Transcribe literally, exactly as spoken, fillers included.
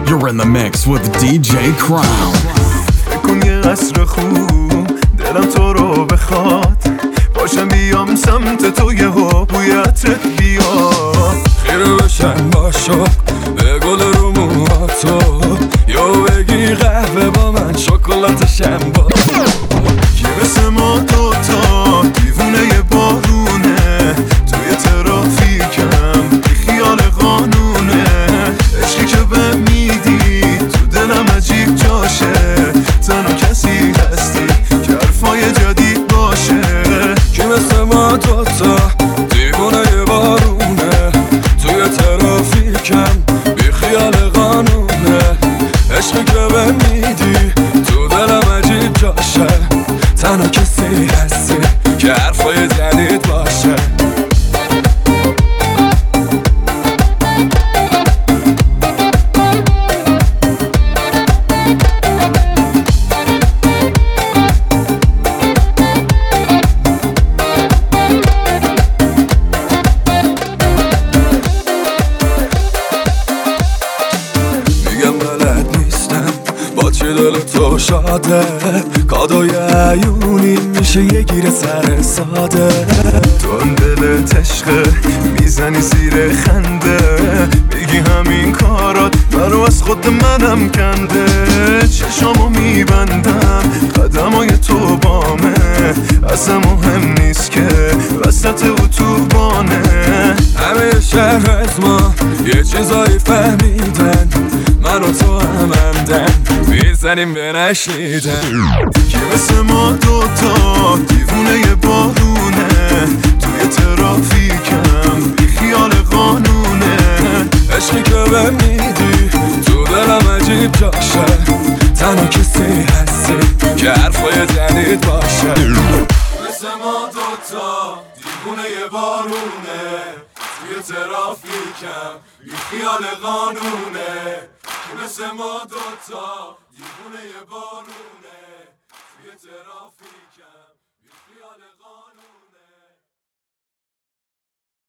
You're in the mix with دی جی Crown. فکر کن یه عصر خوب دلم تو رو بخواد، باشم بیام سمت تو یه ها بوی عطرت بیاد. خیره بشم با شوق به گل رو موهاتو، یا بگی قهوه با من شکلاتشم با کی مثل ما دوتا دیوونه یه بارونه، توی ترافیکم بی خیال قانونه. عشقی که به میدی تو دلم عجیب جاشه، تنها کسی هستی که حرفای جدید باشه. کی مثل ما دوتا دیوونه یه بارونه، توی ترافیکم بی خیال قانونه. عشقی که به میدی تو دلم عجیب جاشه، تنها کسی هستی که حرفای جدید باشه. میگم بلد نیستم با چه دل تو شاده، کادوی عیونی میشه یه گیر سر ساده. تو هم دلت عشقه میزنی زیر خنده، میگی همین کارات برو از خود منم کنده. چشامو میبندم قدمای تو بامه، اصلا مهم نیست که وسط اتوبانه. همه شهر از ما یه چیزایی فهمیدن، من و تو همندن میزنیم به نشیدن. کی مثل ما دوتا دیوونه یه بارونه، توی ترافیکم بی خیال قانونه. عشقی که به میدی تو دلم عجیب جاشه، تنها کسی هستی که حرفای جدید باشه. مثل ما دوتا دیوونه یه بارونه، توی ترافیکم بی خیال قانونه. مثل ما دوتا دیوونه یه بارونه، توی ترافیکم بی خیال قانونه.